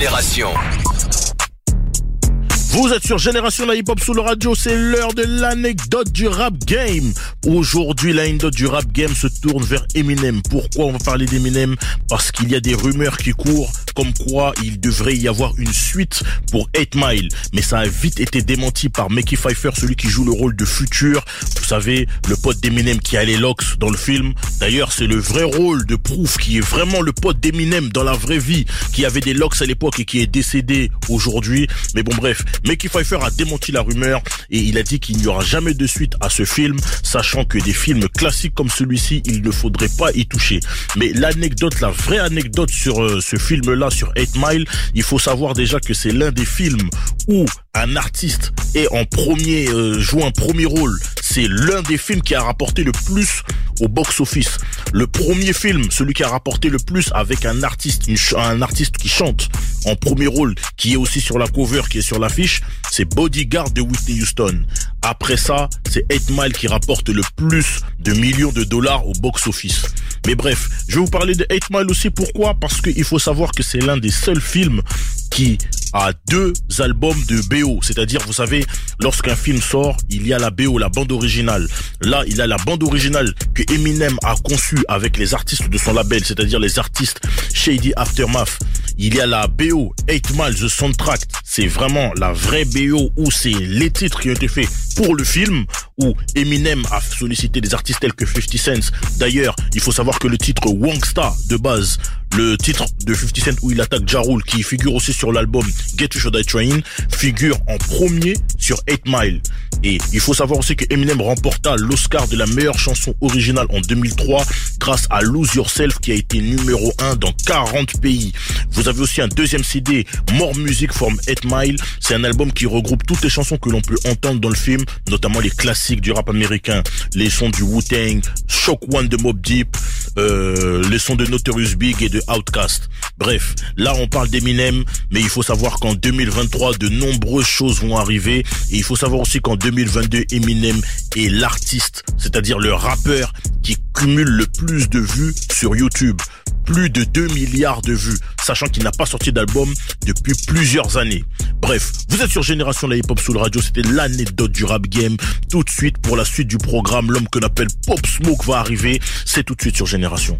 Génération. Vous êtes sur Génération la hip-hop sous le radio, c'est l'heure de l'anecdote du rap game. Aujourd'hui, l'anecdote du rap game se tourne vers Eminem. Pourquoi on va parler d'Eminem? Parce qu'il y a des rumeurs qui courent comme quoi il devrait y avoir une suite pour 8 Mile. Mais ça a vite été démenti par Mekhi Phifer, celui qui joue le rôle de Future. Vous savez, le pote d'Eminem qui a les locks dans le film. D'ailleurs, c'est le vrai rôle de Proof qui est vraiment le pote d'Eminem dans la vraie vie, qui avait des locks à l'époque et qui est décédé aujourd'hui. Mais bon, bref. Mekhi Phifer a démenti la rumeur et il a dit qu'il n'y aura jamais de suite à ce film, sachant que des films classiques comme celui-ci, il ne faudrait pas y toucher. Mais l'anecdote, la vraie anecdote sur ce film-là, sur 8 Mile, il faut savoir déjà que c'est l'un des films où un artiste est en premier, joue un premier rôle. C'est l'un des films qui a rapporté le plus au box-office. Le premier film, celui qui a rapporté le plus avec un artiste qui chante en premier rôle, qui est aussi sur la cover, qui est sur l'affiche, c'est Bodyguard de Whitney Houston. Après ça, c'est 8 Mile qui rapporte le plus de millions de dollars au box-office. Mais bref, je vais vous parler de 8 Mile aussi. Pourquoi? Parce qu'il faut savoir que c'est l'un des seuls films qui a 2 albums de BO. C'est-à-dire, vous savez, lorsqu'un film sort, il y a la BO, la bande originale. Là, il a la bande originale que Eminem a conçue avec les artistes de son label, c'est-à-dire les artistes Shady Aftermath. Il y a la BO, 8 Mile, The Soundtrack. C'est vraiment la vraie BO où c'est les titres qui ont été faits pour le film, où Eminem a sollicité des artistes tels que 50 Cent. D'ailleurs, il faut savoir que le titre Wangsta, de base, le titre de 50 Cent où il attaque Ja Rule, qui figure aussi sur l'album Get You Should I Train, figure en premier sur 8 Mile. Et il faut savoir aussi que Eminem remporta l'Oscar de la meilleure chanson originale en 2003 grâce à Lose Yourself, qui a été numéro 1 dans 40 pays. Vous avez aussi un deuxième CD, More Music from 8 Mile. C'est un album qui regroupe toutes les chansons que l'on peut entendre dans le film, notamment les classiques du rap américain, les sons du Wu-Tang, Shock One de Mobb Deep, les sons de Notorious Big et de Outkast. Bref, là on parle d'Eminem, mais il faut savoir qu'en 2023, de nombreuses choses vont arriver. Et il faut savoir aussi qu'en 2022, Eminem est l'artiste, c'est-à-dire le rappeur qui cumule le plus de vues sur YouTube. Plus de 2 milliards de vues, sachant qu'il n'a pas sorti d'album depuis plusieurs années. Bref, vous êtes sur Génération la hip-hop sous le radio, c'était l'anecdote du rap game. Tout de suite, pour la suite du programme, l'homme qu'on appelle Pop Smoke va arriver. C'est tout de suite sur Génération.